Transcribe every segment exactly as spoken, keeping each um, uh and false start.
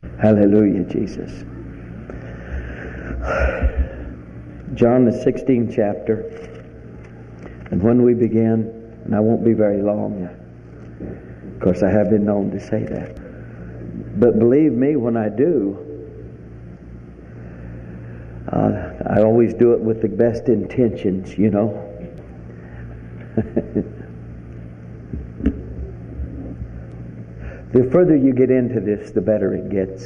Hallelujah, Jesus. John, the sixteenth chapter. And when we begin, and I won't be very long, of course I have been known to say that. But believe me, when I do, uh, I always do it with the best intentions, you know. The further you get into this, the better it gets.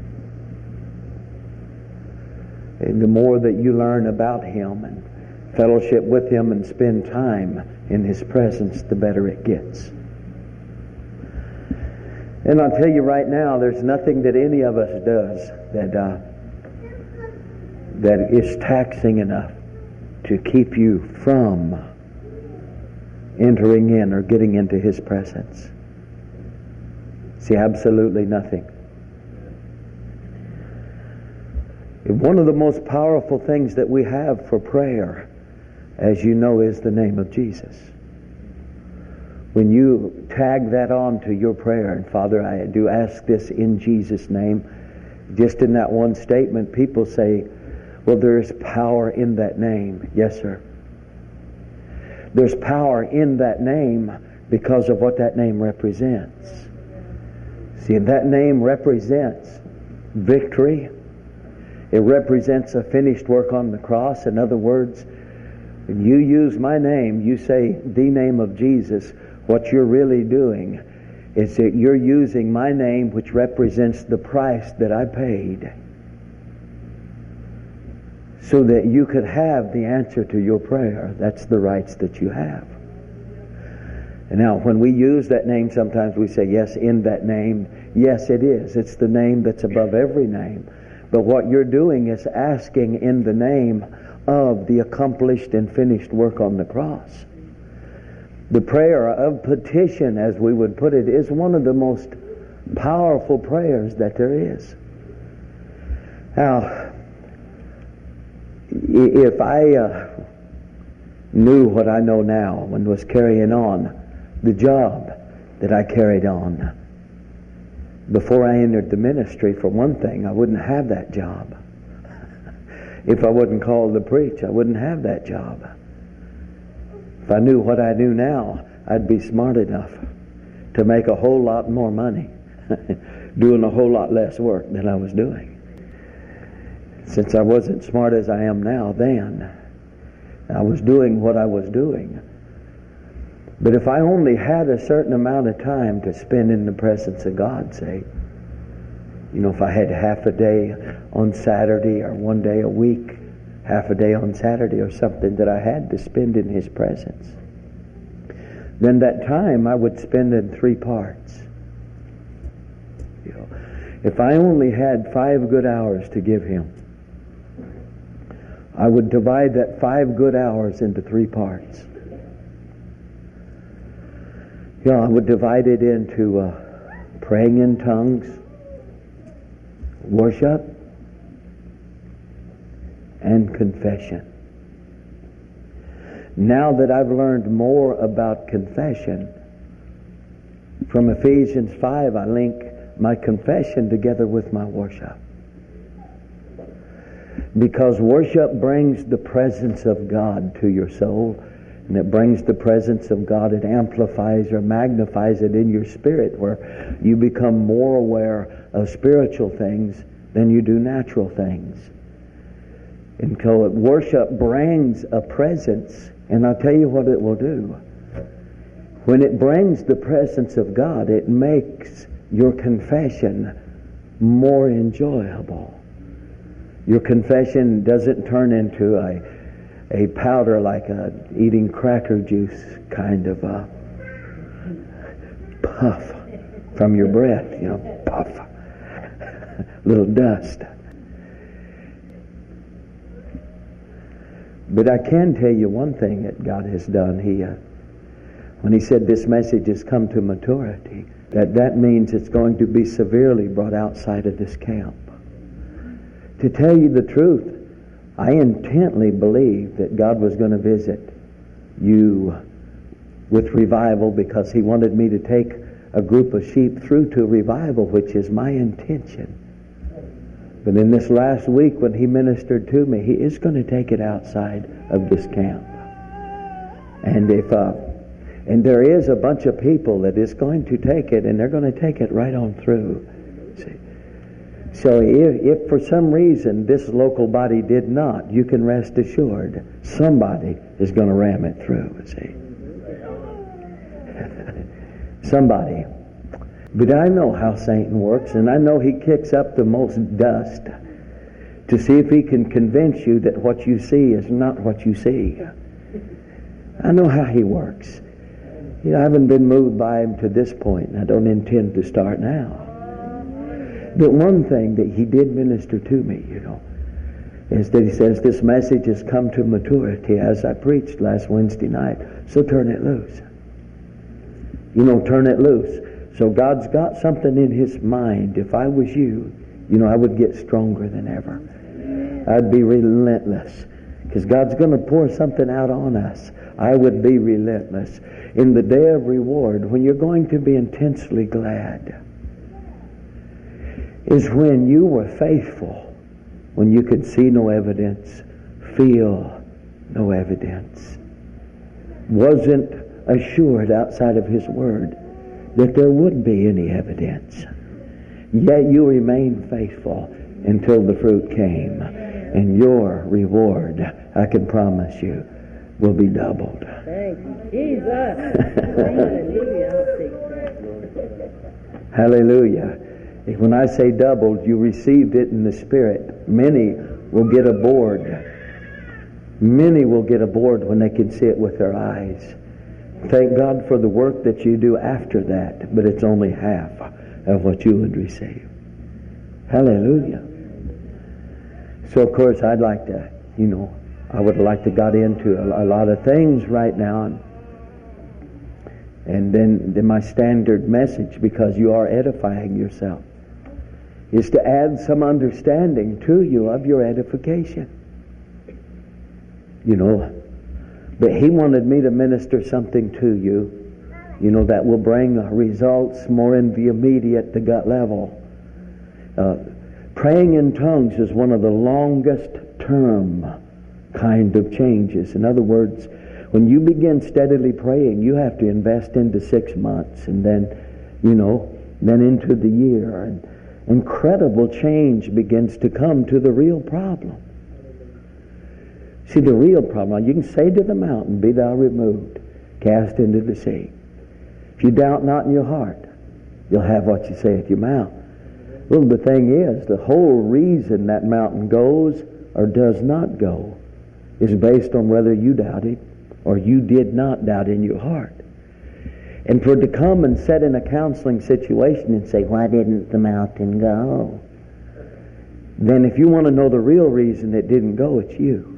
And the more that you learn about Him and fellowship with Him and spend time in His presence, the better it gets. And I'll tell you right now, there's nothing that any of us does that uh, that is taxing enough to keep you from entering in or getting into His presence. See, absolutely nothing. One of the most powerful things that we have for prayer, as you know, is the name of Jesus. When you tag that on to your prayer, and Father, I do ask this in Jesus' name, just in that one statement, people say, well, there's power in that name. Yes, sir. There's power in that name because of what that name represents. See, that name represents victory. It represents a finished work on the cross. In other words, when you use my name, you say the name of Jesus, what you're really doing is that you're using my name, which represents the price that I paid, so that you could have the answer to your prayer. That's the rights that you have. And now, when we use that name, sometimes we say, yes, in that name. Yes, it is. It's the name that's above every name. But what you're doing is asking in the name of the accomplished and finished work on the cross. The prayer of petition, as we would put it, is one of the most powerful prayers that there is. Now, if I uh, knew what I know now and was carrying on the job that I carried on before I entered the ministry, for one thing, I wouldn't have that job. If I wasn't called to preach, I wouldn't have that job. If I knew what I knew now, I'd be smart enough to make a whole lot more money doing a whole lot less work than I was doing. Since I wasn't smart as I am now then, I was doing what I was doing. But if I only had a certain amount of time to spend in the presence of God, say, you know, if I had half a day on Saturday or one day a week, half a day on Saturday or something that I had to spend in His presence, then that time I would spend in three parts. You know, if I only had five good hours to give Him, I would divide that five good hours into three parts. You know, I would divide it into uh, praying in tongues, worship, and confession. Now that I've learned more about confession, from Ephesians five, I link my confession together with my worship. Because worship brings the presence of God to your soul, and it brings the presence of God. It amplifies or magnifies it in your spirit, where you become more aware of spiritual things than you do natural things. And so worship brings a presence, and I'll tell you what it will do. When it brings the presence of God, it makes your confession more enjoyable. Your confession doesn't turn into a a powder like a eating cracker juice kind of a puff from your breath, you know, puff, little dust. But I can tell you one thing that God has done. He, uh, when He said this message has come to maturity, that that means it's going to be severely brought outside of this camp. To tell you the truth, I intently believed that God was going to visit you with revival, because He wanted me to take a group of sheep through to revival, which is my intention. But in this last week when he ministered to me, he is going to take it outside of this camp. And if uh, and there is a bunch of people that is going to take it, and they're going to take it right on through. See? So if, if for some reason this local body did not, you can rest assured somebody is going to ram it through. See? Somebody. But I know how Satan works, and I know he kicks up the most dust to see if he can convince you that what you see is not what you see. I know how he works. You know, I haven't been moved by him to this point, and I don't intend to start now. But one thing that he did minister to me, you know, is that he says, this message has come to maturity as I preached last Wednesday night, so turn it loose. You know, turn it loose. So God's got something in his mind. If I was you, you know, I would get stronger than ever. I'd be relentless. Because God's going to pour something out on us. I would be relentless. In the day of reward, when you're going to be intensely glad, is when you were faithful, when you could see no evidence, feel no evidence, wasn't assured outside of his word that there would be any evidence. Yet you remained faithful until the fruit came. And your reward, I can promise you, will be doubled. Thank you, Jesus. Hallelujah. Hallelujah. When I say doubled, you received it in the Spirit. Many will get aboard. Many will get aboard when they can see it with their eyes. Thank God for the work that you do after that, but it's only half of what you would receive. Hallelujah. So, of course, I'd like to, you know, I would like to got into a, a lot of things right now. And, and then, then my standard message, because you are edifying yourself, is to add some understanding to you of your edification. You know, but he wanted me to minister something to you, you know, that will bring results more in the immediate, the gut level. Uh, praying in tongues is one of the longest term kind of changes. In other words, when you begin steadily praying, you have to invest into six months and then, you know, then into the year. And incredible change begins to come to the real problem. See, the real problem, you can say to the mountain, be thou removed, cast into the sea. If you doubt not in your heart, you'll have what you say at your mouth. Well, the thing is, the whole reason that mountain goes or does not go is based on whether you doubted or you did not doubt in your heart. And for it to come and sit in a counseling situation and say, why didn't the mountain go? Then if you want to know the real reason it didn't go, it's you.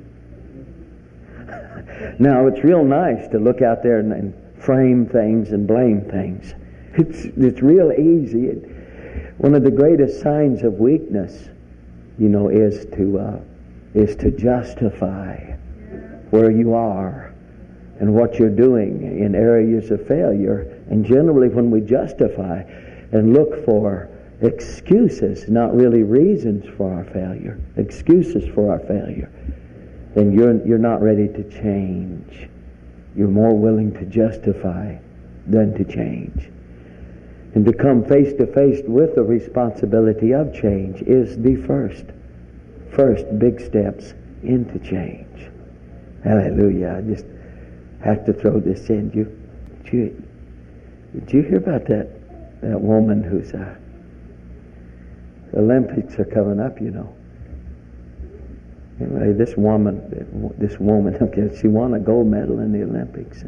Now, it's real nice to look out there and, and frame things and blame things. It's it's real easy. It, one of the greatest signs of weakness, you know, is to uh, is to justify where you are and what you're doing in areas of failure. And generally, when we justify and look for excuses, not really reasons for our failure, excuses for our failure, then you're you're not ready to change. You're more willing to justify than to change. And to come face to face with the responsibility of change is the first, first big steps into change. Hallelujah. I just have to throw this in. Did you, did you, did you hear about that, that woman who's, uh, the Olympics are coming up, you know. Anyway, this woman, this woman, okay, she won a gold medal in the Olympics.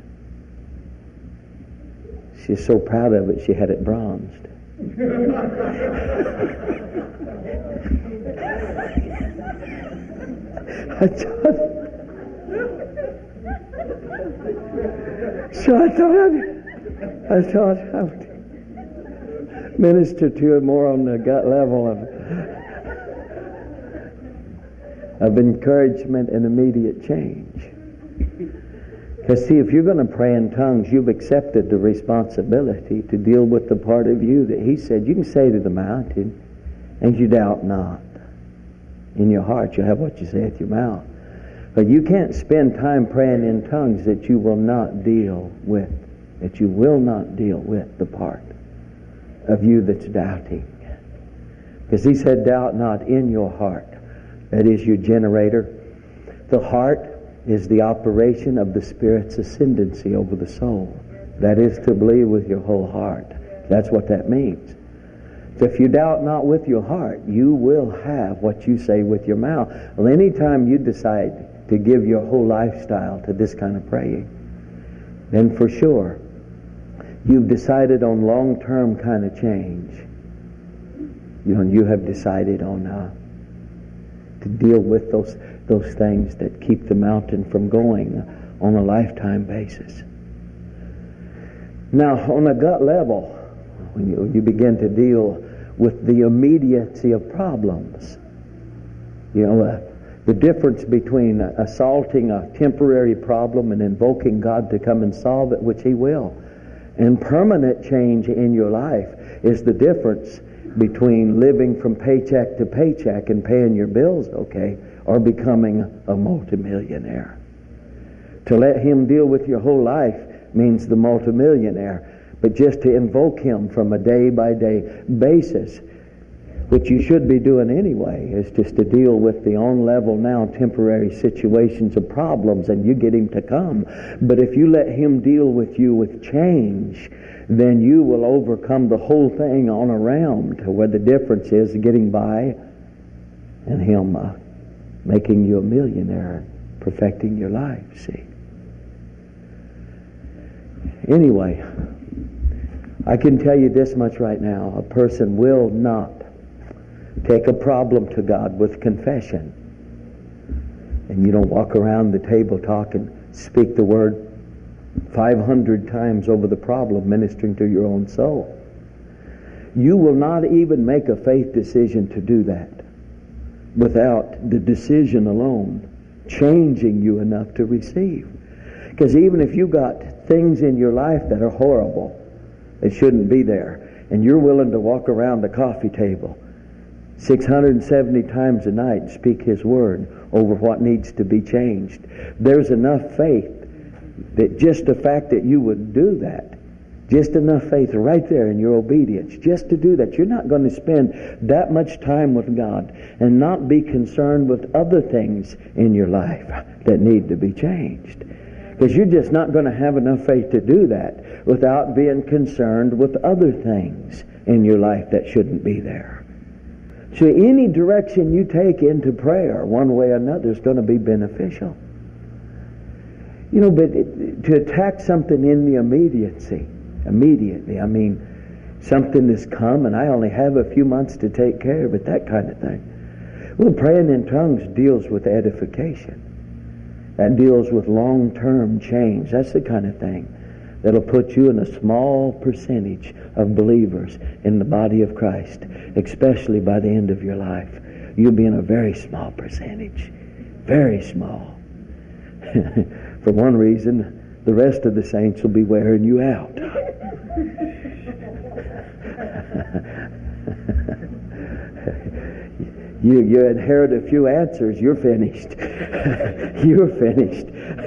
She's so proud of it, she had it bronzed. I thought, so I thought I'd, I thought I would minister to her more on the gut level of of encouragement and immediate change. Because see, if you're going to pray in tongues, you've accepted the responsibility to deal with the part of you that he said, you can say to the mountain, and you doubt not. In your heart, you'll have what you say with your mouth. But you can't spend time praying in tongues that you will not deal with, that you will not deal with the part of you that's doubting. Because he said, doubt not in your heart. That is your generator. The heart is the operation of the Spirit's ascendancy over the soul. That is to believe with your whole heart. That's what that means. So if you doubt not with your heart, you will have what you say with your mouth. Well, anytime you decide to give your whole lifestyle to this kind of praying, then for sure, you've decided on long-term kind of change. You know, you have decided on uh, to deal with those those things that keep the mountain from going on a lifetime basis. Now, on a gut level, when you, you begin to deal with the immediacy of problems, you know, uh, the difference between uh, assaulting a temporary problem and invoking God to come and solve it, which he will, and permanent change in your life is the difference between living from paycheck to paycheck and paying your bills okay, or becoming a multimillionaire. To let him deal with your whole life means the multimillionaire. But just to invoke him from a day-by-day basis, which you should be doing anyway, is just to deal with the on-level now temporary situations of problems, and you get him to come. But if you let him deal with you with change, then you will overcome the whole thing on around, to where the difference is getting by and him uh, making you a millionaire, perfecting your life, see. Anyway, I can tell you this much right now. A person will not take a problem to God with confession. And you don't walk around the table talking, speak the word five hundred times over the problem, ministering to your own soul. You will not even make a faith decision to do that without the decision alone changing you enough to receive. Because even if you got things in your life that are horrible, that shouldn't be there, and you're willing to walk around the coffee table six hundred seventy times a night and speak his word over what needs to be changed, there's enough faith that just the fact that you would do that, just enough faith right there in your obedience, just to do that, you're not going to spend that much time with God and not be concerned with other things in your life that need to be changed. Because you're just not going to have enough faith to do that without being concerned with other things in your life that shouldn't be there. So any direction you take into prayer, one way or another, is going to be beneficial. You know, but it, to attack something in the immediacy, immediately, I mean, something has come and I only have a few months to take care of it, that kind of thing. Well, praying in tongues deals with edification. That deals with long-term change. That's the kind of thing that'll put you in a small percentage of believers in the body of Christ, especially by the end of your life. You'll be in a very small percentage. Very small. For one reason, the rest of the saints will be wearing you out. You, you inherit a few answers, you're finished. You're finished.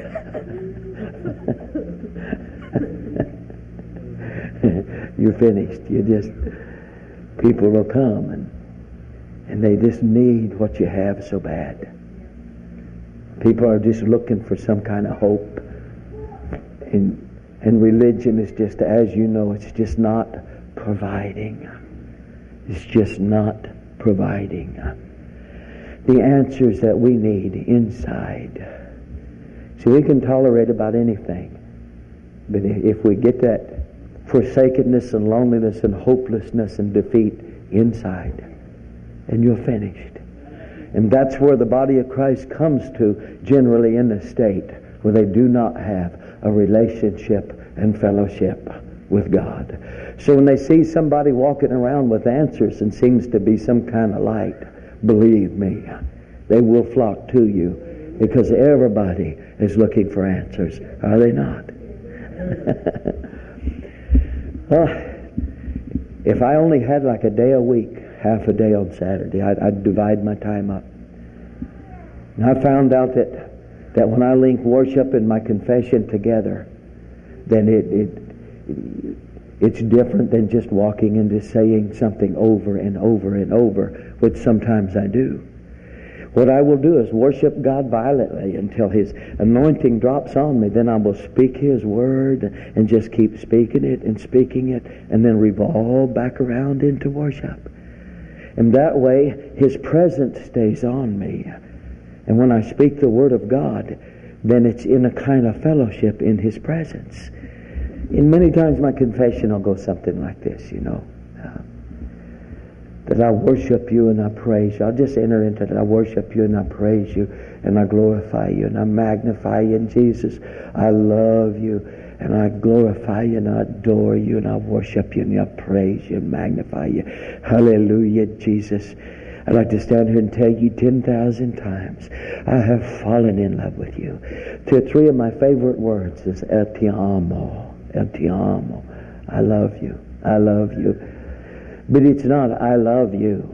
You're finished. You just, people will come and and they just need what you have so bad. People are just looking for some kind of hope. And and religion is just, as you know, it's just not providing. It's just not providing the answers that we need inside. See, we can tolerate about anything, but if we get that forsakenness and loneliness and hopelessness and defeat inside, and you're finished. And that's where the body of Christ comes to generally in a state where they do not have a relationship and fellowship with God. So when they see somebody walking around with answers and seems to be some kind of light, believe me, they will flock to you Because everybody is looking for answers, are they not? Well, if I only had like a day a week, half a day on Saturday, I'd, I'd divide my time up. And I found out that that when I link worship and my confession together, then it, it it's different than just walking into saying something over and over and over, which sometimes I do. What I will do is worship God violently until His anointing drops on me. Then I will speak His word and just keep speaking it and speaking it, and then revolve back around into worship. And that way His presence stays on me. And when I speak the word of God, then it's in a kind of fellowship in His presence. And many times my confession will go something like this, you know. Uh, that I worship you and I praise you. I'll just enter into that. I worship you and I praise you and I glorify you and I magnify you. And Jesus, I love you and I glorify you and I adore you and I worship you and I praise you and magnify you. Hallelujah, Jesus. I'd like to stand here and tell you ten thousand times, I have fallen in love with you. Two or three of my favorite words is El Te Amo, El Te Amo. I love you, I love you. But it's not I love you.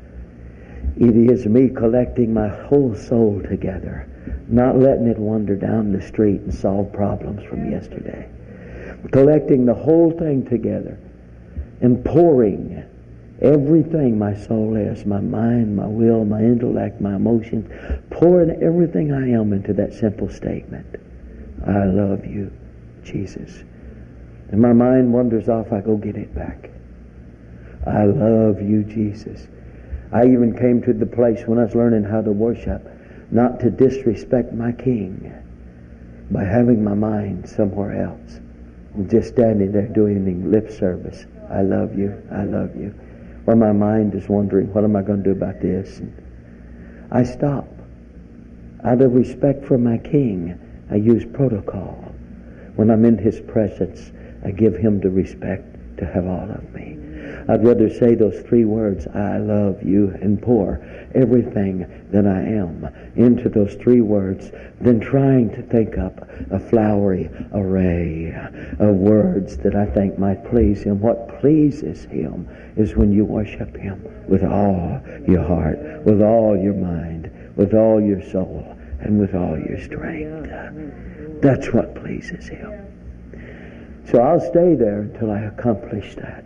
It is me collecting my whole soul together, not letting it wander down the street and solve problems from yesterday. Collecting the whole thing together and pouring everything my soul is, my mind, my will, my intellect, my emotions, pouring everything I am into that simple statement. I love you, Jesus. And my mind wanders off, I go get it back. I love you, Jesus. I even came to the place when I was learning how to worship, not to disrespect my King by having my mind somewhere else. I'm just standing there doing lip service. I love you, I love you. Well, my mind is wondering, what am I going to do about this? And I stop. Out of respect for my King, I use protocol. When I'm in His presence, I give Him the respect to have all of me. I'd rather say those three words, I love you, and pour everything that I am into those three words than trying to think up a flowery array of words that I think might please Him. What pleases Him is when you worship Him with all your heart, with all your mind, with all your soul, and with all your strength. That's what pleases Him. So I'll stay there until I accomplish that.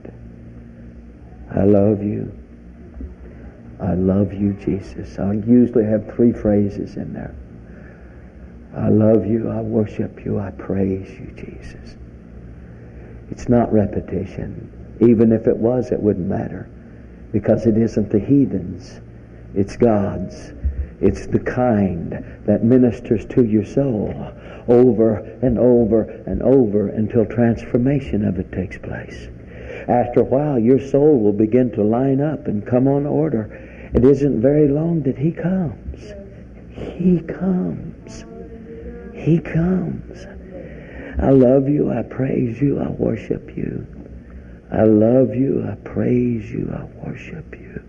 I love you. I love you, Jesus. I usually have three phrases in there. I love you, I worship you, I praise you, Jesus. It's not repetition. Even if it was, it wouldn't matter. Because it isn't the heathens. It's God's. It's the kind that ministers to your soul over and over and over until transformation of it takes place. After a while, your soul will begin to line up and come on order. It isn't very long that He comes. He comes. He comes. I love you, I praise you, I worship you. I love you, I praise you, I worship you.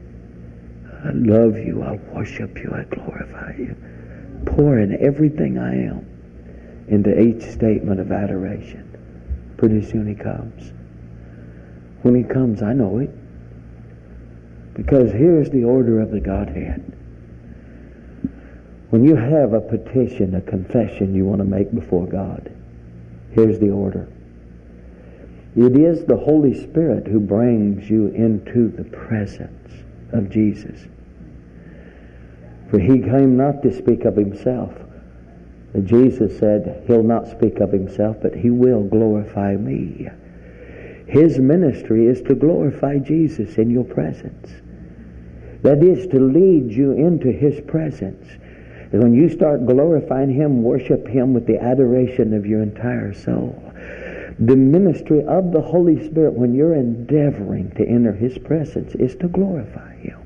I love you, I worship you, I glorify you. Pouring everything I am into each statement of adoration. Pretty soon He comes. When He comes, I know it. Because here's the order of the Godhead. When you have a petition, a confession you want to make before God, here's the order. It is the Holy Spirit who brings you into the presence of Jesus. For He came not to speak of Himself. Jesus said, He'll not speak of Himself, but He will glorify me. His ministry is to glorify Jesus in your presence. That is to lead you into His presence. And when you start glorifying Him, worship Him with the adoration of your entire soul, the ministry of the Holy Spirit, when you're endeavoring to enter His presence, is to glorify Him.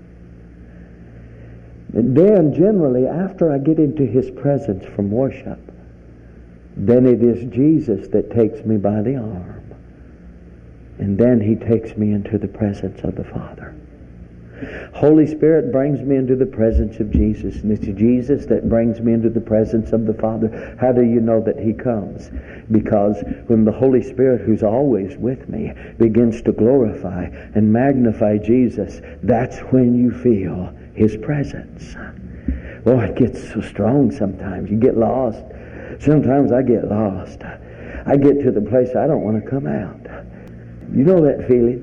And then generally, after I get into His presence from worship, then it is Jesus that takes me by the arm. And then He takes me into the presence of the Father. Holy Spirit brings me into the presence of Jesus, and it's Jesus that brings me into the presence of the Father. How do you know that He comes? Because when the Holy Spirit, who's always with me, begins to glorify and magnify Jesus, that's when you feel His presence. Oh, it gets so strong sometimes. You get lost. Sometimes I get lost. I get to the place I don't want to come out. You know that feeling?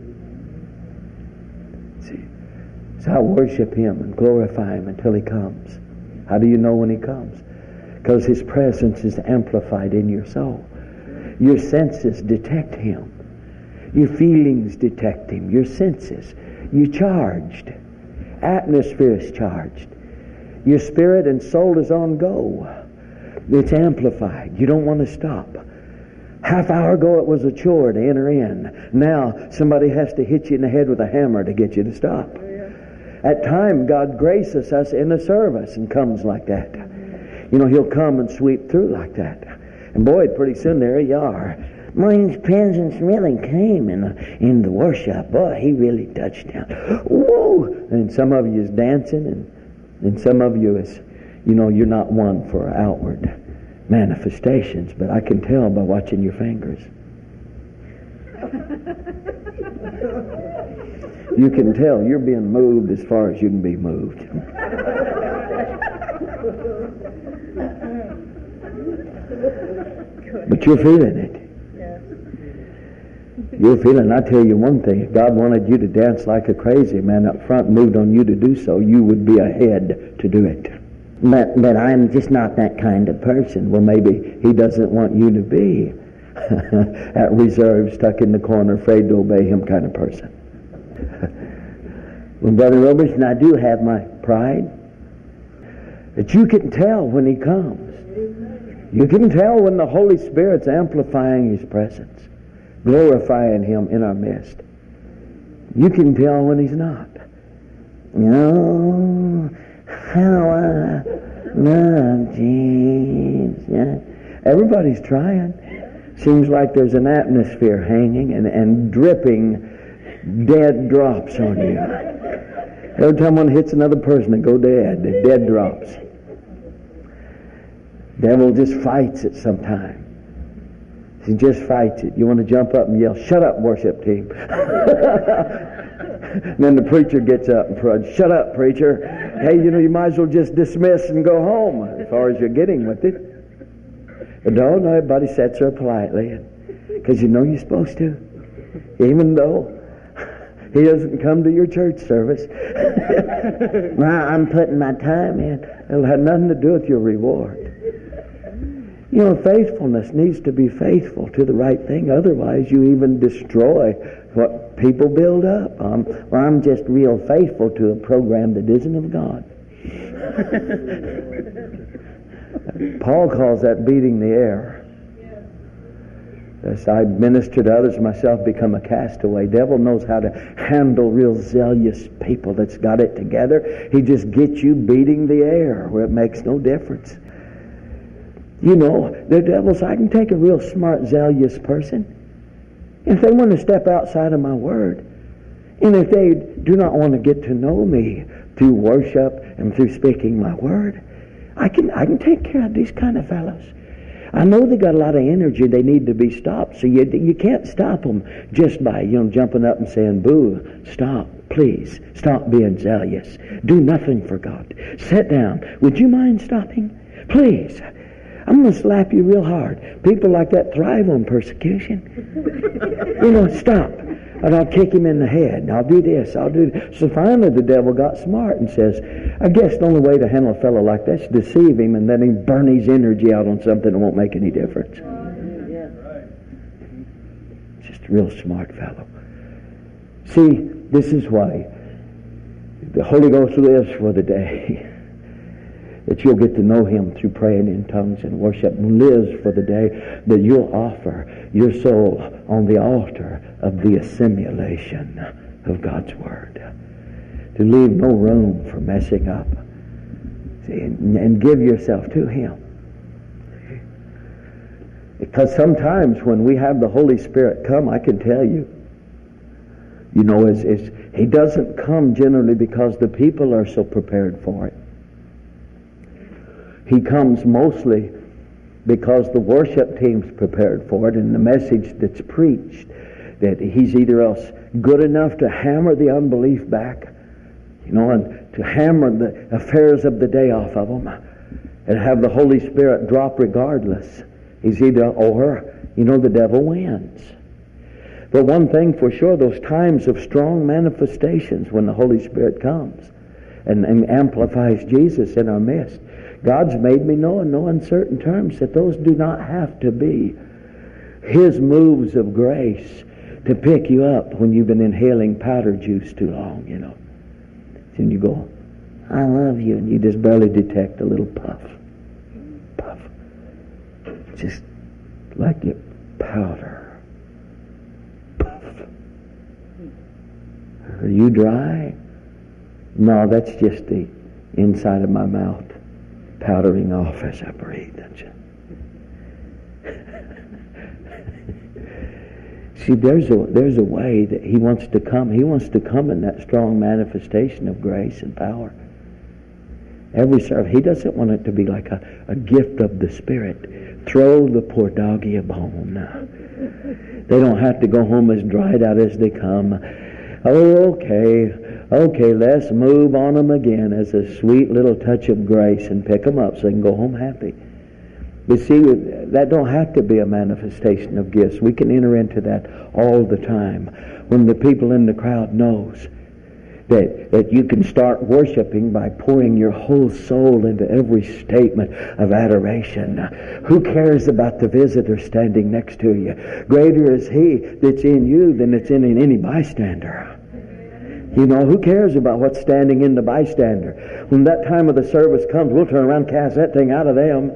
See, so I worship Him and glorify Him until He comes. How do you know when He comes? Because His presence is amplified in your soul. Your senses detect Him. Your feelings detect Him. Your senses. You're charged. Atmosphere is charged. Your spirit and soul is on go. It's amplified. You don't want to stop. Half hour ago it was a chore to enter in. Now somebody has to hit you in the head with a hammer to get you to stop. At times God graces us in a service and comes like that. You know, He'll come and sweep through like that. And boy, pretty soon there you are. Mine's presence really came in, in the worship. Boy, He really touched down. Whoa! And some of you is dancing, and, and some of you is, you know, you're not one for outward manifestations, but I can tell by watching your fingers. You can tell you're being moved as far as you can be moved. But you're feeling it. You're feeling, I tell you one thing, if God wanted you to dance like a crazy man up front, moved on you to do so, you would be ahead to do it. But, but I'm just not that kind of person. Well, maybe He doesn't want you to be at reserve, stuck in the corner, afraid to obey Him kind of person. Well, Brother Robertson, I do have my pride. But you can tell when He comes. You can tell when the Holy Spirit's amplifying His presence, glorifying Him in our midst. You can tell when He's not. You know, how I love Jesus. Everybody's trying. Seems like there's an atmosphere hanging and, and dripping dead drops on you. Every time one hits another person, they go dead. They're dead drops. Devil just fights it sometimes. He just fights it. You want to jump up and yell, "Shut up, worship team." And then the preacher gets up and prods, "Shut up, preacher. Hey, you know, you might as well just dismiss and go home," as far as you're getting with it. But no, no, everybody sets her politely, because you know you're supposed to. Even though he doesn't come to your church service. Well, I'm putting my time in. It'll have nothing to do with your reward. You know, faithfulness needs to be faithful to the right thing. Otherwise, you even destroy what people build up. Um, well, I'm just real faithful to a program that isn't of God. Paul calls that beating the air. As I minister to others, myself become a castaway. Devil knows how to handle real zealous people that's got it together. He just gets you beating the air where it makes no difference. You know, the devil's, I can take a real smart, zealous person. If they want to step outside of my word, and if they do not want to get to know me through worship and through speaking my word, I can I can take care of these kind of fellows. I know they got a lot of energy. They need to be stopped. So you you can't stop them just by, you know, jumping up and saying, "Boo, stop, please, stop being zealous. Do nothing for God. Sit down. Would you mind stopping? Please. I'm going to slap you real hard." People like that thrive on persecution. You know, stop. And I'll kick him in the head. And I'll do this. I'll do this. So finally the devil got smart and says, I guess the only way to handle a fellow like that is deceive him and then he burn his energy out on something that won't make any difference. Just a real smart fellow. See, this is why the Holy Ghost lives for the day that you'll get to know Him through praying in tongues and worship, lives for the day that you'll offer your soul on the altar of the assimilation of God's Word. To leave no room for messing up. See, and, and give yourself to Him. Because sometimes when we have the Holy Spirit come, I can tell you, You know, it's, it's, he doesn't come generally because the people are so prepared for it. He comes mostly because the worship team's prepared for it and the message that's preached, that he's either else good enough to hammer the unbelief back, you know, and to hammer the affairs of the day off of them and have the Holy Spirit drop regardless. He's either, or, you know, the devil wins. But one thing for sure, those times of strong manifestations when the Holy Spirit comes and, and amplifies Jesus in our midst, God's made me know in no uncertain terms that those do not have to be His moves of grace to pick you up when you've been inhaling powder juice too long, you know. And you go, I love you, and you just barely detect a little puff. Puff. Just like it powder. Are you dry? No, that's just the inside of my mouth powdering off as I breathe, don't you? See, there's a there's a way that He wants to come. He wants to come in that strong manifestation of grace and power. Every service, He doesn't want it to be like a, a gift of the Spirit. Throw the poor doggy a bone. They don't have to go home as dried out as they come. Oh, okay, okay, let's move on them again as a sweet little touch of grace and pick them up so they can go home happy. But see, that don't have to be a manifestation of gifts. We can enter into that all the time. When the people in the crowd knows that, that you can start worshiping by pouring your whole soul into every statement of adoration. Who cares about the visitor standing next to you? Greater is He that's in you than that's in any bystander. You know, who cares about what's standing in the bystander? When that time of the service comes, we'll turn around and cast that thing out of them.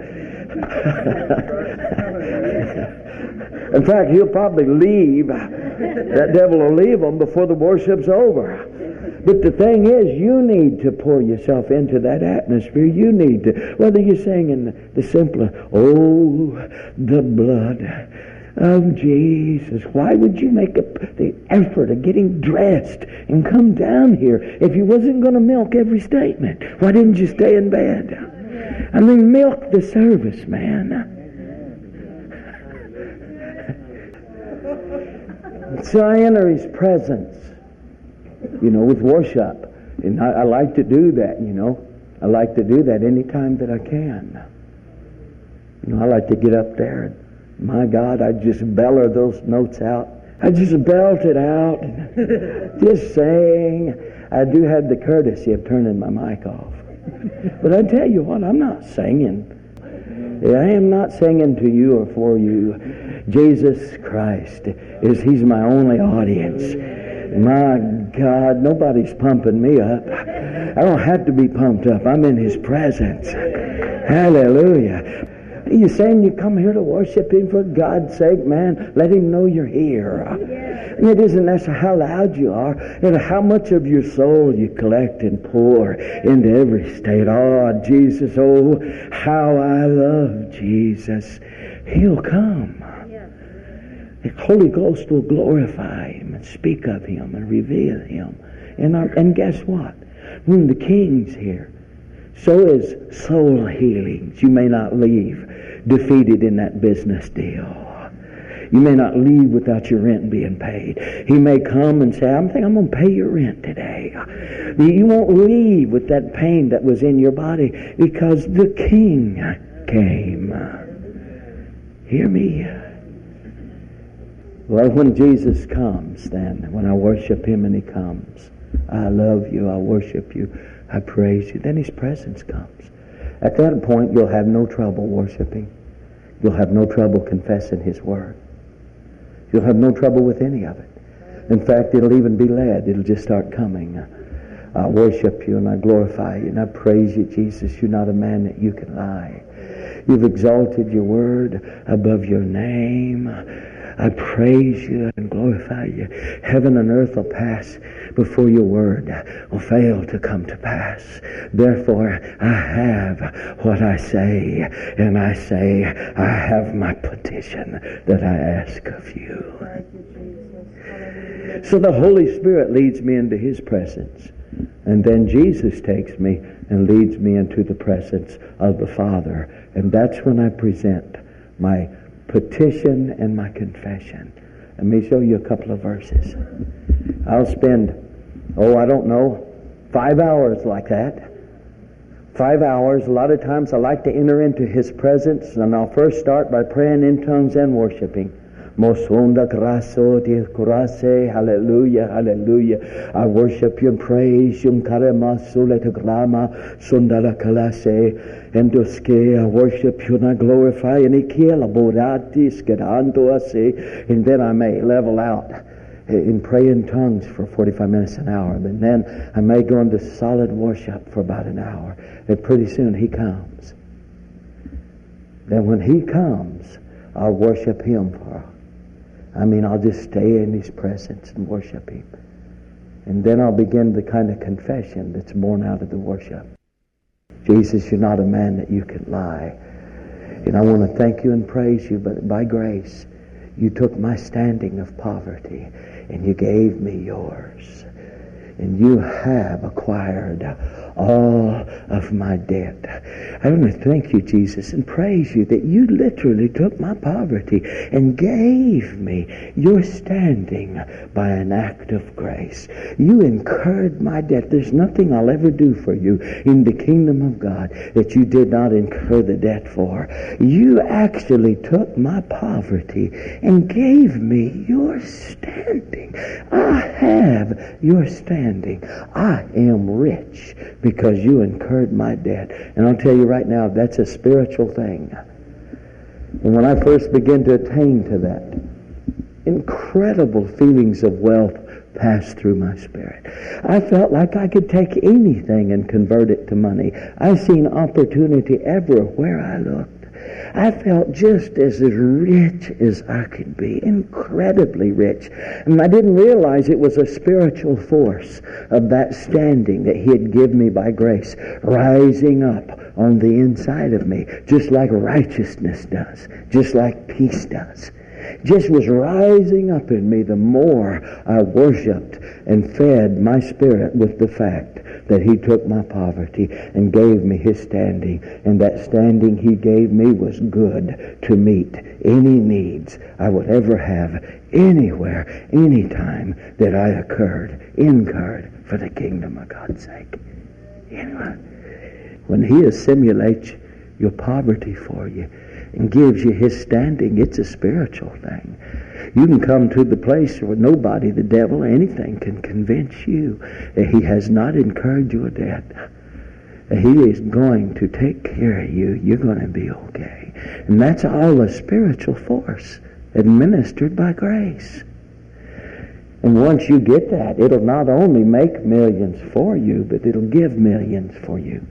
In fact, he'll probably leave. That devil will leave them before the worship's over. But the thing is, you need to pour yourself into that atmosphere. You need to, whether you're singing the, the simpler, oh, the blood of Jesus. Why would you make a, the effort of getting dressed and come down here if you wasn't going to milk every statement? Why didn't you stay in bed? I mean, milk the service, man. So I enter His presence, you know, with worship. And I, I like to do that, you know. I like to do that any time that I can. You know, I like to get up there and, my God, I just bellow those notes out. I just belt it out. Just sing. I do have the courtesy of turning my mic off. But I tell you what, I'm not singing. I am not singing to you or for you. Jesus Christ is He's my only audience. My God, nobody's pumping me up. I don't have to be pumped up. I'm in His presence. Hallelujah. You're saying you come here to worship Him for God's sake, man. Let Him know you're here. And it isn't necessarily how loud you are, and how much of your soul you collect and pour into every state. Oh, Jesus, oh, how I love Jesus. He'll come. The Holy Ghost will glorify Him and speak of Him and reveal Him. And, our, and guess what? When the King's here, so is soul healings. You may not leave defeated in that business deal. You may not leave without your rent being paid. He may come and say, I'm thinking I'm going to pay your rent today. You won't leave with that pain that was in your body because the King came. Hear me? Well, when Jesus comes, then, when I worship Him and He comes, I love you, I worship you, I praise you, then His presence comes. At that point, you'll have no trouble worshiping. You'll have no trouble confessing His Word. You'll have no trouble with any of it. In fact, it'll even be led. It'll just start coming. I worship you and I glorify you and I praise you, Jesus. You're not a man that you can lie. You've exalted your Word above your name. I praise you and glorify you. Heaven and earth will pass before your word will fail to come to pass. Therefore, I have what I say, and I say, I have my petition that I ask of you. So the Holy Spirit leads me into His presence. And then Jesus takes me and leads me into the presence of the Father. And that's when I present my petition and my confession. Let me show you a couple of verses. I'll spend, oh, I don't know, five hours like that. Five hours. A lot of times I like to enter into His presence, and I'll first start by praying in tongues and worshiping. Mosunda graso di curase, hallelujah, hallelujah. I worship you and praise you. Karemasuletagrama sundala kalase endoske. I worship you and I glorify you. Nikiela bodatis gedando ase. And then I may level out in pray in tongues for forty-five minutes, an hour. And then I may go into solid worship for about an hour. And pretty soon He comes. Then when He comes, I'll worship Him for I mean, I'll just stay in His presence and worship Him. And then I'll begin the kind of confession that's born out of the worship. Jesus, you're not a man that you can lie. And I want to thank you and praise you, but by grace, you took my standing of poverty and you gave me yours. And you have acquired all of my debt. I want to thank you, Jesus, and praise you that you literally took my poverty and gave me your standing by an act of grace. You incurred my debt. There's nothing I'll ever do for you in the kingdom of God that you did not incur the debt for. You actually took my poverty and gave me your standing. I have your standing. I am rich because you incurred my debt. And I'll tell you right now, that's a spiritual thing. And when I first began to attain to that, incredible feelings of wealth passed through my spirit. I felt like I could take anything and convert it to money. I seen opportunity everywhere I looked. I felt just as rich as I could be, incredibly rich. And I didn't realize it was a spiritual force of that standing that He had given me by grace, rising up on the inside of me, just like righteousness does, just like peace does. Just was rising up in me the more I worshiped and fed my spirit with the fact that He took my poverty and gave me His standing. And that standing He gave me was good to meet any needs I would ever have anywhere, anytime that I occurred, incurred for the kingdom of God's sake. Anyway, when He assimilates your poverty for you and gives you His standing, it's a spiritual thing. You can come to the place where nobody, the devil, or anything can convince you that He has not incurred your debt. That He is going to take care of you. You're going to be okay. And that's all a spiritual force administered by grace. And once you get that, it'll not only make millions for you, but it'll give millions for you.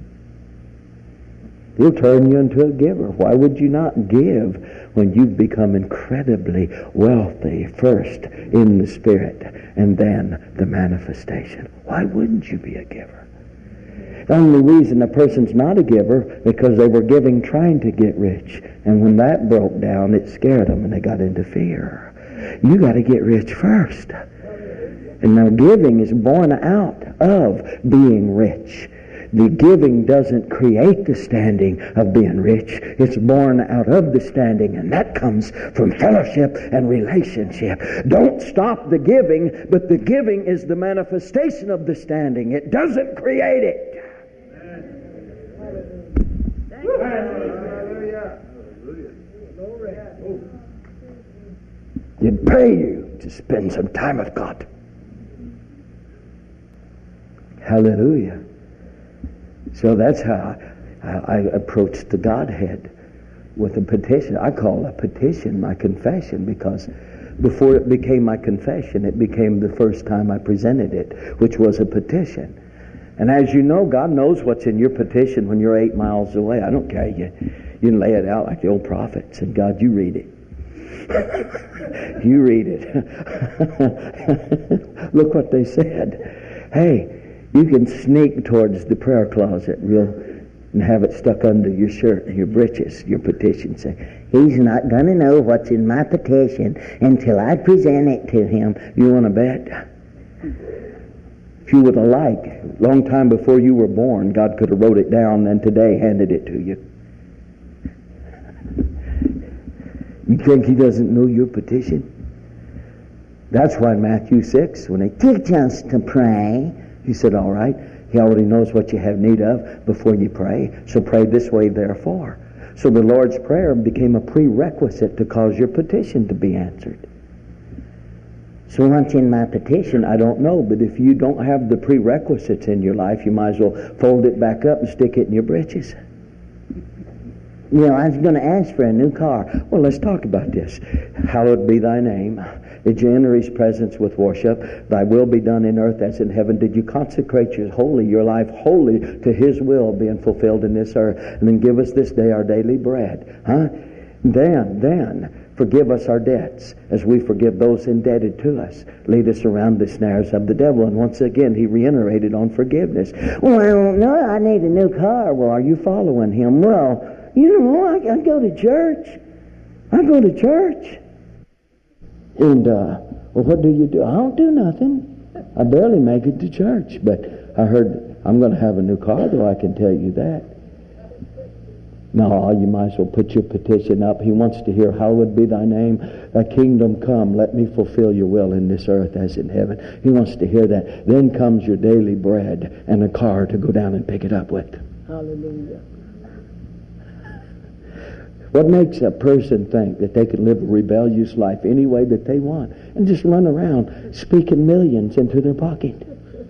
He'll turn you into a giver. Why would you not give when you've become incredibly wealthy first in the Spirit and then the manifestation? Why wouldn't you be a giver? The only reason a person's not a giver because they were giving trying to get rich. And when that broke down, it scared them and they got into fear. You got to get rich first. And now giving is born out of being rich. The giving doesn't create the standing of being rich. It's born out of the standing, and that comes from fellowship and relationship. Don't stop the giving, but the giving is the manifestation of the standing. It doesn't create it. It'd pay you to spend some time with God. Hallelujah. So that's how I, I approached the Godhead, with a petition. I call a petition my confession because before it became my confession, it became the first time I presented it, which was a petition. And as you know, God knows what's in your petition when you're eight miles away. I don't care. You, you can lay it out like the old prophets, and God, you read it. You read it. Look what they said. Hey, you can sneak towards the prayer closet real and have it stuck under your shirt, your breeches, your petition. Say, he's not going to know what's in my petition until I present it to him. You want to bet? If you would have liked, long time before you were born, God could have wrote it down and today handed it to you. You think he doesn't know your petition? That's why in Matthew six, when they teach us to pray, he said, all right, he already knows what you have need of before you pray, so pray this way therefore. So the Lord's Prayer became a prerequisite to cause your petition to be answered. So what's in my petition? I don't know, but if you don't have the prerequisites in your life, you might as well fold it back up and stick it in your breeches. You know, I was going to ask for a new car. Well, let's talk about this. Hallowed be thy name. Did you enter his presence with worship? Thy will be done in earth as in heaven. Did you consecrate your holy, your life wholly to his will being fulfilled in this earth? And then give us this day our daily bread. Huh? Then, then, forgive us our debts as we forgive those indebted to us. Lead us around the snares of the devil. And once again, he reiterated on forgiveness. Well, no, I need a new car. Well, are you following him? Well, you know, I, I go to church. I go to church. And, uh, well, what do you do? I don't do nothing. I barely make it to church. But I heard I'm going to have a new car, though, I can tell you that. No, you might as well put your petition up. He wants to hear, hallowed be thy name, thy kingdom come, let me fulfill your will in this earth as in heaven. He wants to hear that. Then comes your daily bread and a car to go down and pick it up with. Hallelujah. What makes a person think that they can live a rebellious life any way that they want and just run around speaking millions into their pocket?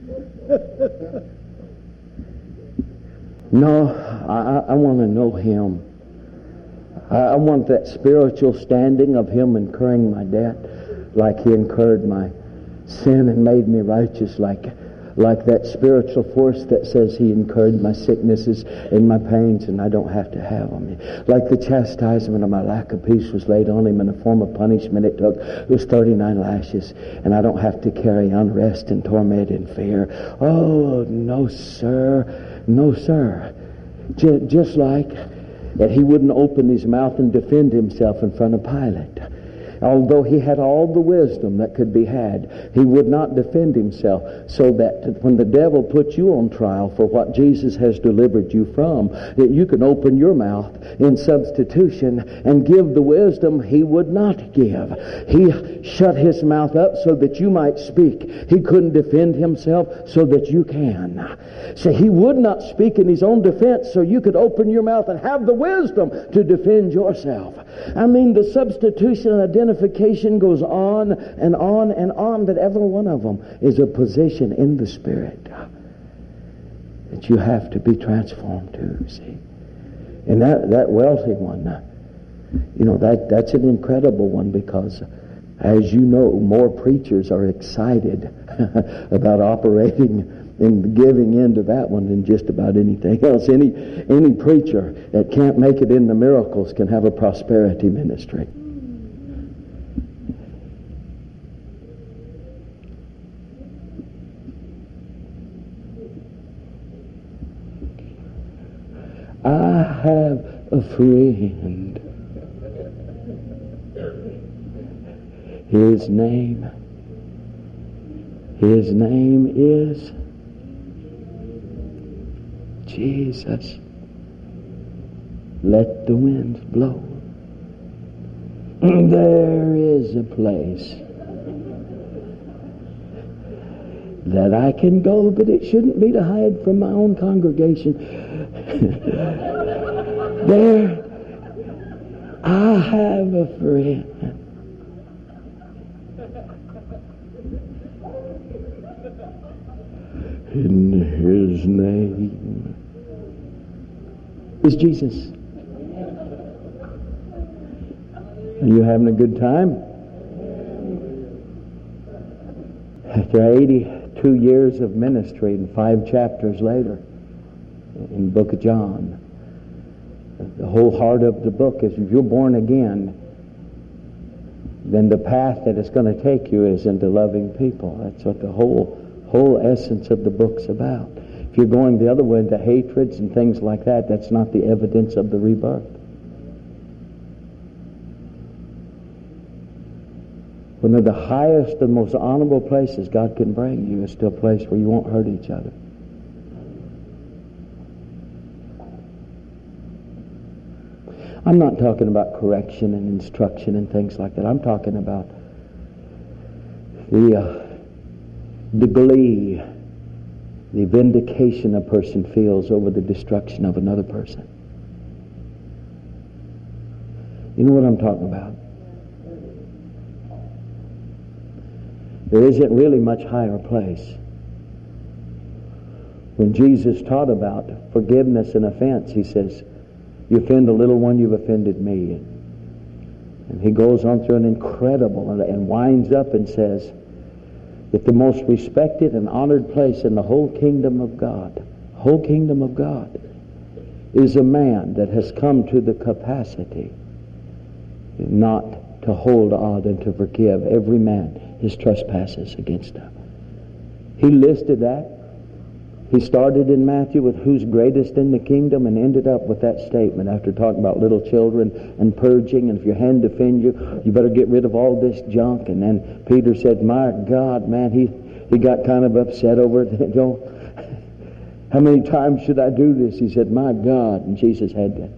No, I, I want to know him. I, I want that spiritual standing of him incurring my debt like he incurred my sin and made me righteous, like like that spiritual force that says he incurred my sicknesses and my pains and I don't have to have them. Like the chastisement of my lack of peace was laid on him in the form of punishment it took. It was thirty-nine lashes and I don't have to carry unrest and torment and fear. Oh, no, sir. No, sir. J- just like that he wouldn't open his mouth and defend himself in front of Pilate. Although he had all the wisdom that could be had, he would not defend himself, so that when the devil puts you on trial for what Jesus has delivered you from, that you can open your mouth in substitution and give the wisdom he would not give. He shut his mouth up so that you might speak. He couldn't defend himself so that you can. So he would not speak in his own defense so you could open your mouth and have the wisdom to defend yourself. I mean, the substitution and identification goes on and on and on, but every one of them is a position in the Spirit that you have to be transformed to, see. And that, that wealthy one, you know, that that's an incredible one because, as you know, more preachers are excited about operating and giving into that one than just about anything else. Any any preacher that can't make it in the miracles can have a prosperity ministry. I have a friend. His name, his name is Jesus. Let the winds blow. There is a place that I can go, but it shouldn't be to hide from my own congregation. There, I have a friend. And his name is Jesus. Are you having a good time? After eighty-two years of ministry and five chapters later in the book of John, the whole heart of the book is if you're born again, then the path that it's going to take you is into loving people. That's what the whole whole essence of the book's about. If you're going the other way into hatreds and things like that, that's not the evidence of the rebirth. One of the highest and most honorable places God can bring you is to a place where you won't hurt each other. I'm not talking about correction and instruction and things like that. I'm talking about the uh, the glee, the vindication a person feels over the destruction of another person. You know what I'm talking about? There isn't really much higher place. When Jesus taught about forgiveness and offense, he says, you offend a little one, you've offended me. And he goes on through an incredible and, and winds up and says that the most respected and honored place in the whole kingdom of God, whole kingdom of God, is a man that has come to the capacity not to hold on and to forgive every man his trespasses against him. He listed that. He started in Matthew with who's greatest in the kingdom and ended up with that statement after talking about little children and purging, and if your hand offend you, you better get rid of all this junk. And then Peter said, my God, man, he, he got kind of upset over it. You know, how many times should I do this? He said, my God. And Jesus had to,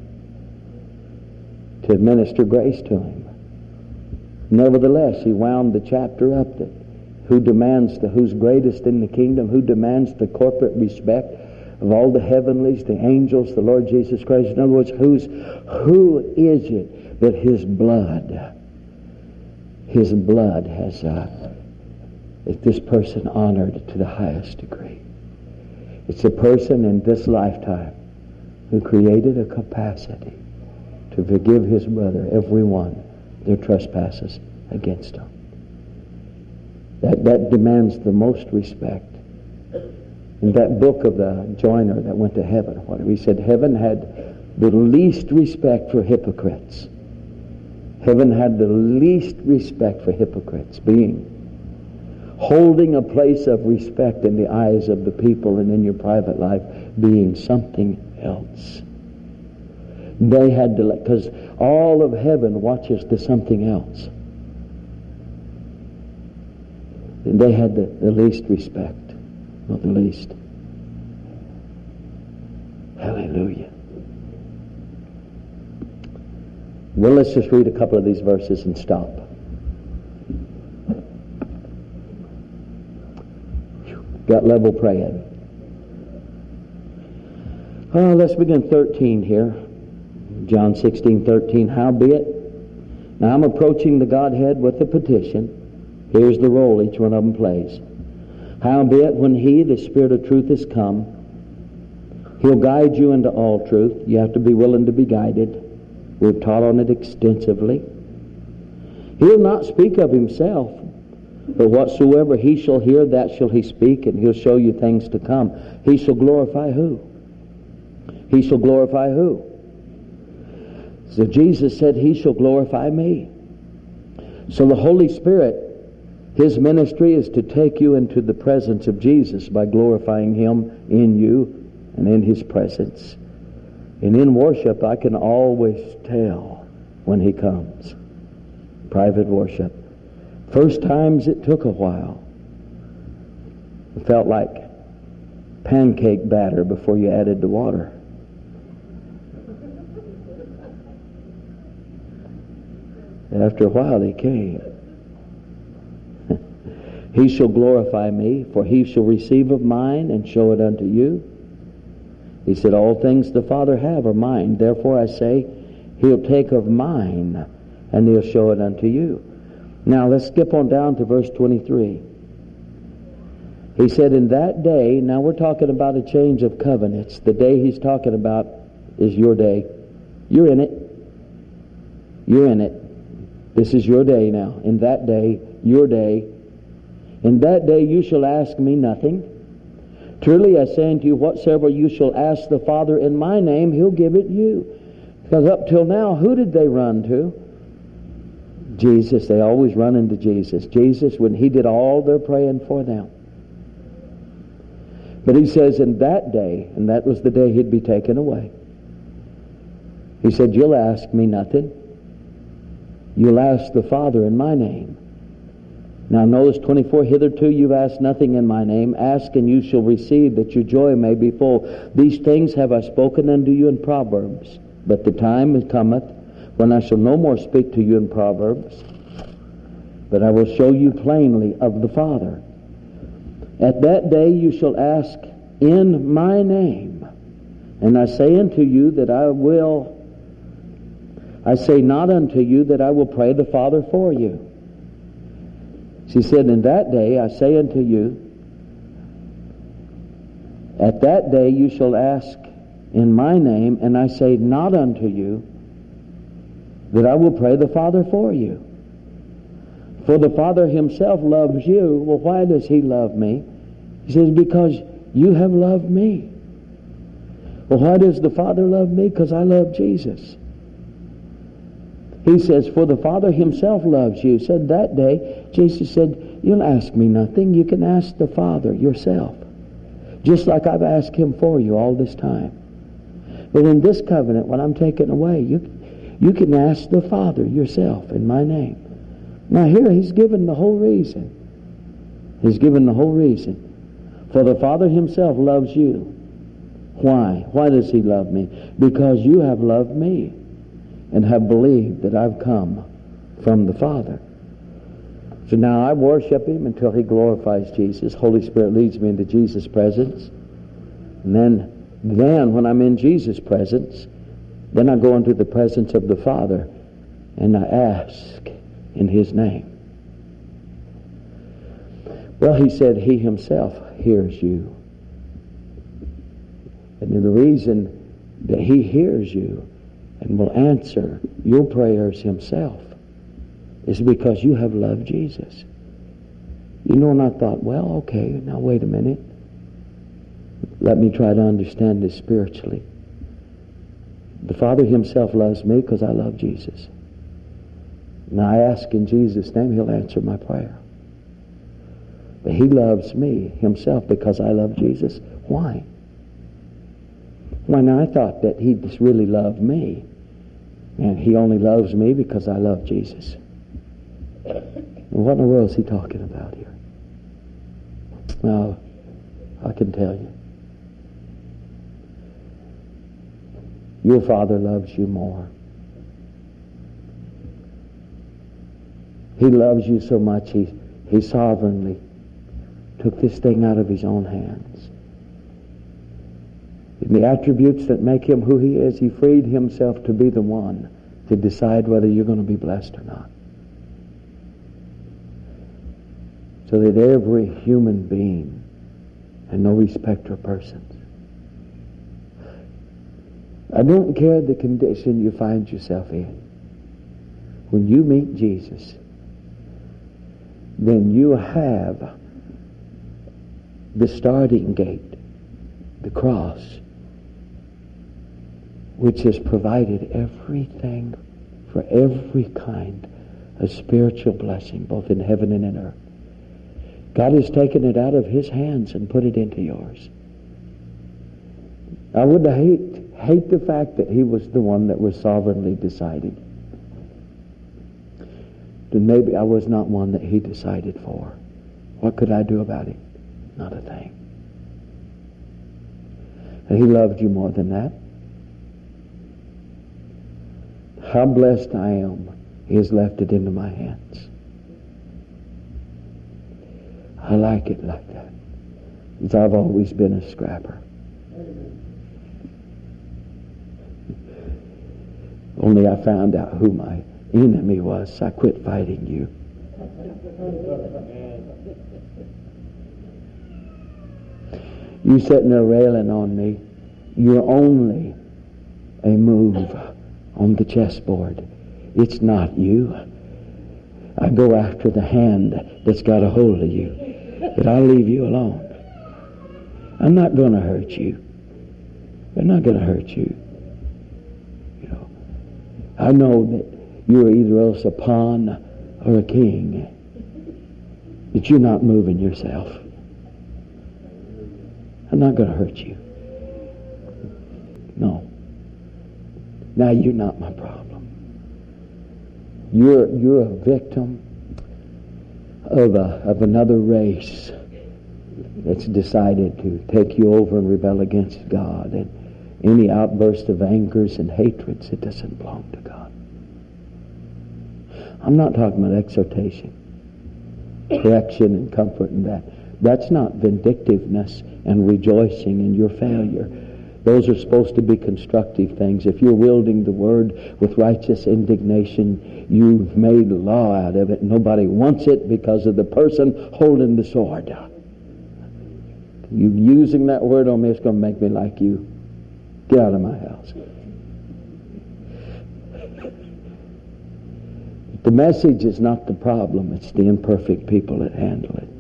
to administer grace to him. Nevertheless, he wound the chapter up that who demands the who's greatest in the kingdom, who demands the corporate respect of all the heavenlies, the angels, the Lord Jesus Christ. In other words, who's who is it that his blood, his blood has uh, is this person honored to the highest degree? It's a person in this lifetime who created a capacity to forgive his brother, every one, their trespasses against him. That, that demands the most respect. In that book of the joiner that went to heaven, what he said, heaven had the least respect for hypocrites. Heaven had the least respect for hypocrites, being holding a place of respect in the eyes of the people and in your private life, being something else. They had to let, because all of heaven watches to something else. And they had the, the least respect, not the least. Hallelujah. Well, let's just read a couple of these verses and stop. Got level praying. Oh, let's begin thirteen here. John sixteen thirteen. Howbeit, now I'm approaching the Godhead with a petition. Here's the role each one of them plays. Howbeit, when He, the Spirit of truth, is come, He'll guide you into all truth. You have to be willing to be guided. We've taught on it extensively. He'll not speak of Himself, but whatsoever He shall hear, that shall He speak, and He'll show you things to come. He shall glorify who? He shall glorify who? So Jesus said, He shall glorify me. So the Holy Spirit, His ministry is to take you into the presence of Jesus by glorifying Him in you and in His presence. And in worship, I can always tell when He comes. Private worship. First times it took a while. It felt like pancake batter before you added the water. After a while He came. He shall glorify me, for He shall receive of mine and show it unto you. He said, all things the Father have are mine. Therefore I say, He'll take of mine and He'll show it unto you. Now let's skip on down to verse twenty-three. He said, in that day, now we're talking about a change of covenants. The day He's talking about is your day. You're in it. You're in it. This is your day now. In that day, your day. In that day you shall ask me nothing. Truly I say unto you, whatsoever you shall ask the Father in my name, He'll give it you. Because up till now, who did they run to? Jesus. They always run into Jesus. Jesus, when He did all their praying for them. But he says in that day, and that was the day he'd be taken away, he said, you'll ask me nothing. You'll ask the Father in my name. Now notice twenty-four, hitherto you've asked nothing in my name. Ask and you shall receive, that your joy may be full. These things have I spoken unto you in Proverbs. But the time cometh when I shall no more speak to you in Proverbs, but I will show you plainly of the Father. At that day you shall ask in my name. And I say unto you that I will, I say not unto you that I will pray the Father for you. She said, in that day I say unto you, at that day you shall ask in my name, and I say not unto you that I will pray the Father for you. For the Father himself loves you. Well, why does he love me? He says, because you have loved me. Well, why does the Father love me? Because I love Jesus. He says, for the Father himself loves you. Said that day, Jesus said, you'll ask me nothing. You can ask the Father yourself. Just like I've asked him for you all this time. But in this covenant, when I'm taken away, you, you can ask the Father yourself in my name. Now here he's given the whole reason. He's given the whole reason. For the Father himself loves you. Why? Why does he love me? Because you have loved me and have believed that I've come from the Father. So now I worship him until he glorifies Jesus. Holy Spirit leads me into Jesus' presence. And then, then when I'm in Jesus' presence, then I go into the presence of the Father and I ask in his name. Well, he said he himself hears you. And the reason that he hears you and will answer your prayers himself is because you have loved Jesus. You know, and I thought, well, okay, now wait a minute. Let me try to understand this spiritually. The Father himself loves me because I love Jesus. Now I ask in Jesus' name, he'll answer my prayer. But he loves me himself because I love Jesus. Why? When I thought that he just really loved me, and he only loves me because I love Jesus. What in the world is he talking about here? Now, I can tell you. Your Father loves you more. He loves you so much, he, he sovereignly took this thing out of his own hands. In the attributes that make him who he is, he freed himself to be the one to decide whether you're going to be blessed or not. So that every human being, and no respecter of persons, I don't care the condition you find yourself in. When you meet Jesus, then you have the starting gate, the cross, which has provided everything for every kind of spiritual blessing, both in heaven and in earth. God has taken it out of his hands and put it into yours. I would hate hate the fact that he was the one that was sovereignly decided. Then maybe I was not one that he decided for. What could I do about it? Not a thing. And he loved you more than that. How blessed I am, he has left it into my hands. I like it like that, because I've always been a scrapper. Only I found out who my enemy was, so I quit fighting you. You sitting there railing on me, you're only a move on the chessboard. It's not you. I go after the hand that's got a hold of you, but I'll leave you alone. I'm not going to hurt you. I'm not going to hurt you. You know, I know that you're either else a pawn or a king, but you're not moving yourself. I'm not going to hurt you. No. Now you're not my problem. You're you're a victim of a of another race that's decided to take you over and rebel against God. And any outburst of angers and hatreds, it doesn't belong to God. I'm not talking about exhortation, correction and comfort and that. That's not vindictiveness and rejoicing in your failure. Those are supposed to be constructive things. If you're wielding the word with righteous indignation, you've made law out of it. Nobody wants it because of the person holding the sword. You using that word on me, it's going to make me like you. Get out of my house. The message is not the problem. It's the imperfect people that handle it.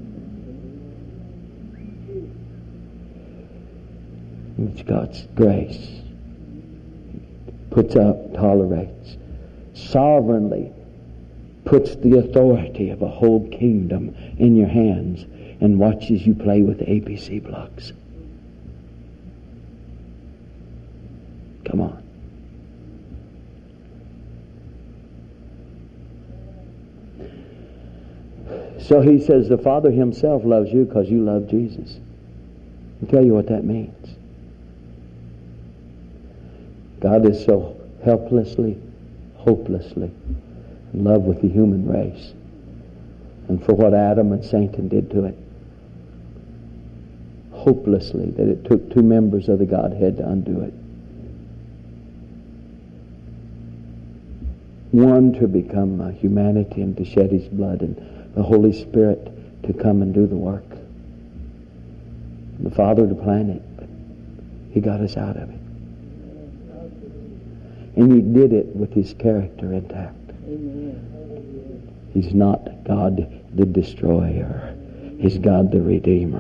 It's God's grace. Puts up, tolerates, sovereignly puts the authority of a whole kingdom in your hands and watches you play with A B C blocks. Come on. So he says the Father himself loves you because you love Jesus. I'll tell you what that means. God is so helplessly, hopelessly in love with the human race. And for what Adam and Satan did to it. Hopelessly, that it took two members of the Godhead to undo it. One to become a humanity and to shed his blood, and the Holy Spirit to come and do the work. The Father to plan it, but he got us out of it. And he did it with his character intact. Amen. He's not God the destroyer. He's God the redeemer.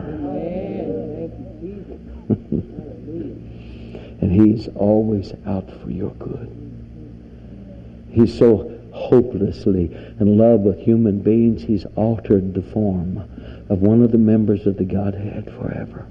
And he's always out for your good. He's so hopelessly in love with human beings, he's altered the form of one of the members of the Godhead forever.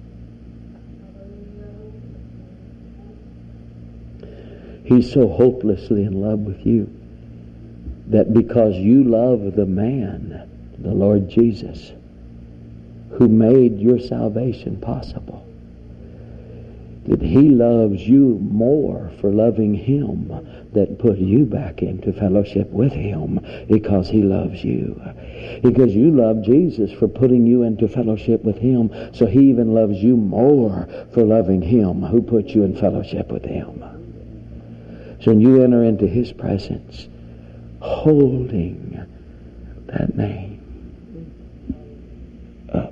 He's so hopelessly in love with you that because you love the man, the Lord Jesus, who made your salvation possible, that he loves you more for loving him that put you back into fellowship with him because he loves you. Because you love Jesus for putting you into fellowship with him, so he even loves you more for loving him who put you in fellowship with him. So when you enter into his presence, holding that name up,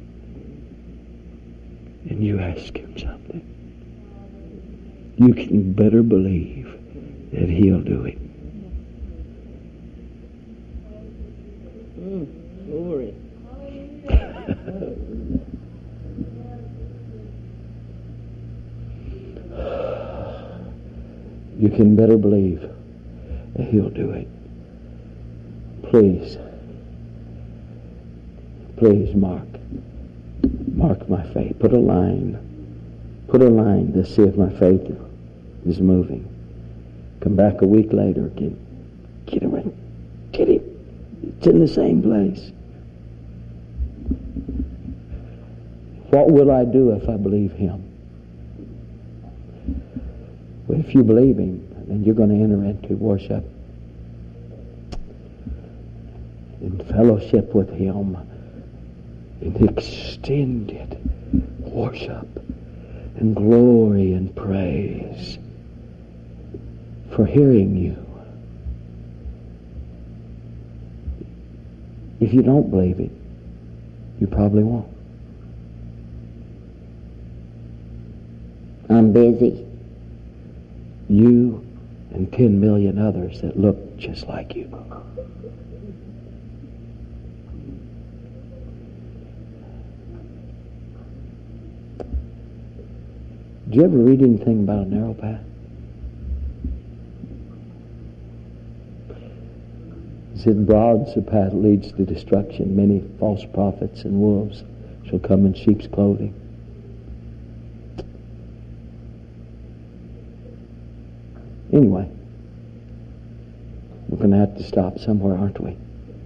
and you ask him something, you can better believe that he'll do it. Mm, glory. You can better believe that he'll do it. Please, please mark, mark my faith. Put a line, put a line to see if my faith is moving. Come back a week later, get, get him, get him. It's in the same place. What will I do if I believe him? Well, if you believe him, then you're going to enter into worship, in fellowship with him, in extended worship and glory and praise for hearing you. If you don't believe it, you probably won't. I'm busy. You and ten million others that look just like you. Did you ever read anything about a narrow path? It said, broad's the path leads to destruction. Many false prophets and wolves shall come in sheep's clothing. Anyway, we're going to have to stop somewhere, aren't we?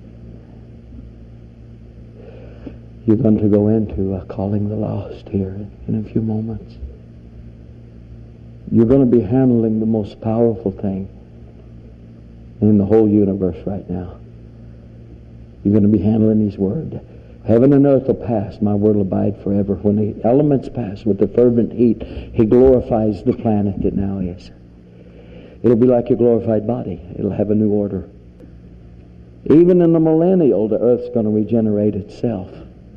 You're going to go into uh, calling the lost here in, in a few moments. You're going to be handling the most powerful thing in the whole universe right now. You're going to be handling His Word. Heaven and earth will pass, my word will abide forever. When the elements pass with the fervent heat, He glorifies the planet that now is. It'll be like your glorified body. It'll have a new order. Even in the millennial, the earth's going to regenerate itself.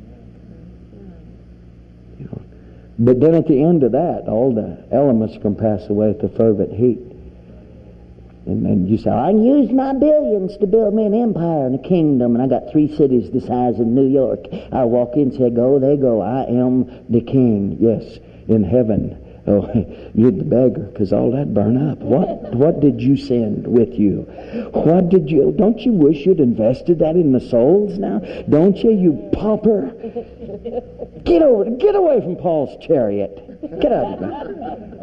You know. But then at the end of that, all the elements can pass away at the fervent heat. And then you say, I can use my billions to build me an empire and a kingdom, and I got three cities the size of New York. I walk in and say, go, they go. I am the king. Yes, in heaven. Oh, you're the beggar, because all that burn up. What what did you send with you? What did you, don't you wish you'd invested that in the souls now? Don't you, you pauper? Get over, get away from Paul's chariot. Get out of it.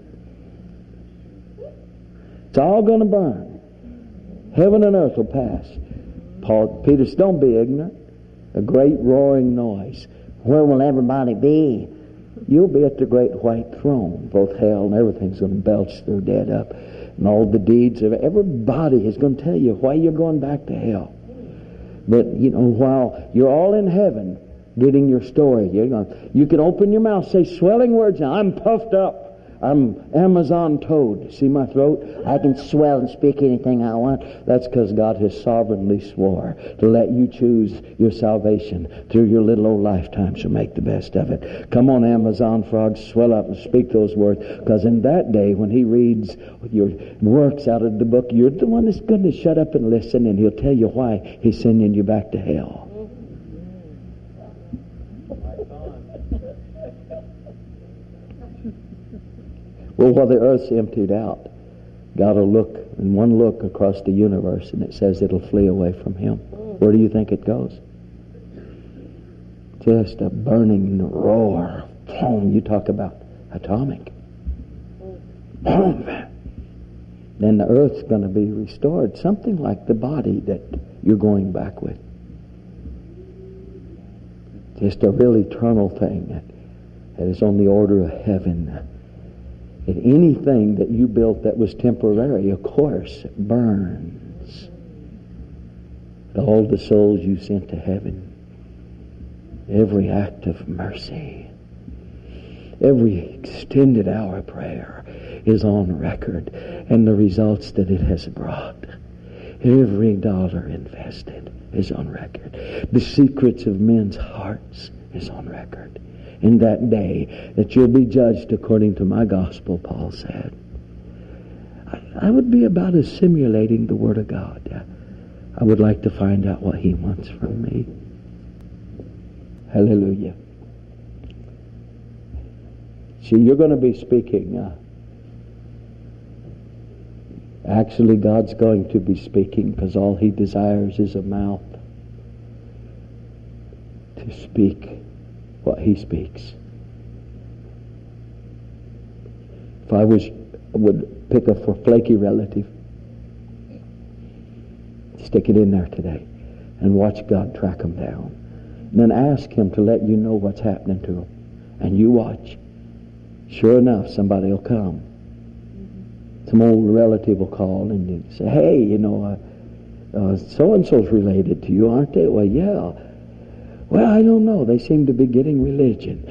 It's all going to burn. Heaven and earth will pass. Paul, Peter said, don't be ignorant. A great roaring noise. Where will everybody be? You'll be at the great white throne. Both hell and everything's going to belch their dead up. And all the deeds of everybody is going to tell you why you're going back to hell. But, you know, while you're all in heaven getting your story, you're going, you can open your mouth, say swelling words. Now, I'm puffed up. I'm Amazon toad. See my throat? I can swell and speak anything I want. That's because God has sovereignly swore to let you choose your salvation through your little old lifetime, so make the best of it. Come on, Amazon frogs, swell up and speak those words, because in that day when He reads your works out of the book, you're the one that's going to shut up and listen, and He'll tell you why He's sending you back to hell. Well, while the earth's emptied out, God will look in one look across the universe, and it says it'll flee away from Him. Where do you think it goes? Just a burning roar. Boom. You talk about atomic. Boom. Then the earth's going to be restored, something like the body that you're going back with. Just a real eternal thing that, that is on the order of heaven. And anything that you built that was temporary, of course, burns. All the souls you sent to heaven, every act of mercy, every extended hour of prayer is on record, and the results that it has brought. Every dollar invested is on record. The secrets of men's hearts is on record. In that day that you'll be judged according to my gospel, Paul said. I, I would be about as simulating the Word of God. I would like to find out what He wants from me. Hallelujah. See, you're going to be speaking. Uh, actually, God's going to be speaking, because all He desires is a mouth to speak what He speaks. If I was would pick a flaky relative, stick it in there today and watch God track them down. And then ask Him to let you know what's happening to them. And you watch. Sure enough, somebody will come. Some old relative will call and you say, hey, you know, uh, uh, so-and-so's related to you, aren't they? Well, yeah. Well, I don't know. They seem to be getting religion.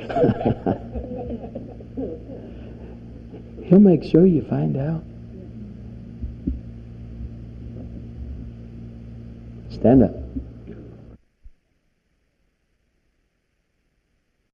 He'll make sure you find out. Stand up.